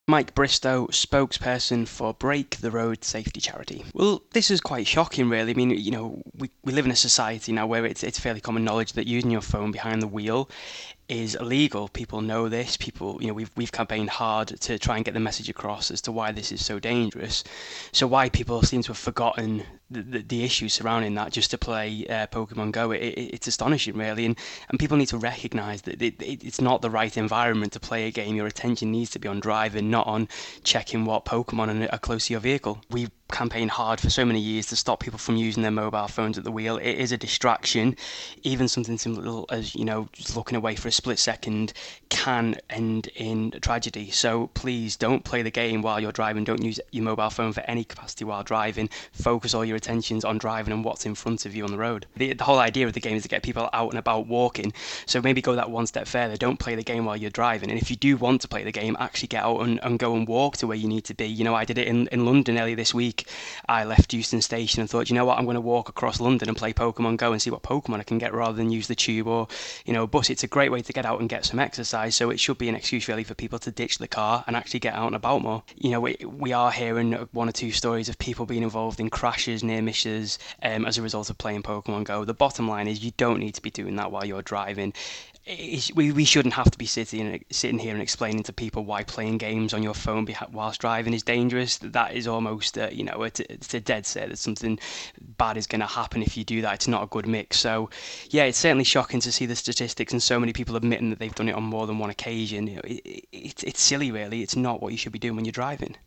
Mike Bristow, spokesperson for Break the Road Safety Charity. Well, this is quite shocking, really. I mean, we live in a society now where it's fairly common knowledge that using your phone behind the wheel is illegal. People know this. People, we've campaigned hard to try and get the message across as to why this is so dangerous. So why people seem to have forgotten the issues surrounding that just to play Pokemon Go, it's astonishing, really. And people need to recognise that it's not the right environment to play a game. Your attention needs to be on driving, not on checking what Pokemon are close to your vehicle. We campaigned hard for so many years to stop people from using their mobile phones at the wheel. It is a distraction. Even something simple as, just looking away for a split second can end in tragedy. So please don't play the game while you're driving. Don't use your mobile phone for any capacity while driving. Focus all your attentions on driving and what's in front of you on the road. The whole idea of the game is to get people out and about walking. So maybe go that one step further. Don't play the game while you're driving. And if you do want to play the game, actually get out and go and walk to where you need to be. I did it in London earlier this week. I left Euston Station and thought, I'm going to walk across London and play Pokemon Go and see what Pokemon I can get rather than use the tube or, bus. It's a great way to get out and get some exercise. So it should be an excuse really for people to ditch the car and actually get out and about more. We are hearing one or two stories of people being involved in crashes, near misses, as a result of playing Pokemon Go. The bottom line is you don't need to be doing that while you're driving. We shouldn't have to be sitting here and explaining to people why playing games on your phone whilst driving is dangerous. That is almost, it's a dead set that something bad is going to happen if you do that. It's not a good mix. So, yeah, it's certainly shocking to see the statistics and so many people admitting that they've done it on more than one occasion. It's silly, really. It's not what you should be doing when you're driving.